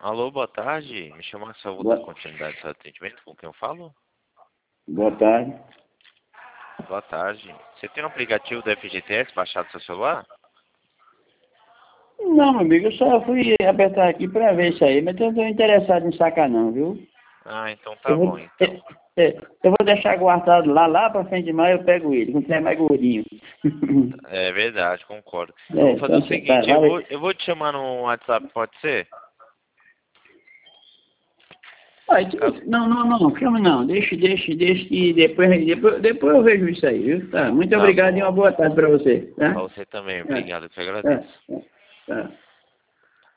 Alô, boa tarde. Me chamo Marcelo, vou dar Boa, continuidade ao seu atendimento. Com quem eu falo? boa tarde. Boa tarde. Você tem um aplicativo do FGTS baixado no seu celular? Não, meu amigo, eu só fui apertar aqui para ver isso aí, mas eu não estou interessado em sacar não, viu? Ah, então tá Eu bom, vou, então. eu vou deixar guardado lá pra frente de maio eu pego ele, quando tiver mais gordinho. É verdade, concordo. Eu vou fazer Então o tá, seguinte, eu valeu. vou, eu vou te chamar no WhatsApp, pode ser? Ai, Caso... não, chama não, deixa que depois eu vejo isso aí, viu? Tá, muito Tá obrigado e uma bom. boa tarde para você, Pra tá? você também, Tá, obrigado, eu te tá, agradeço. tá. Tá.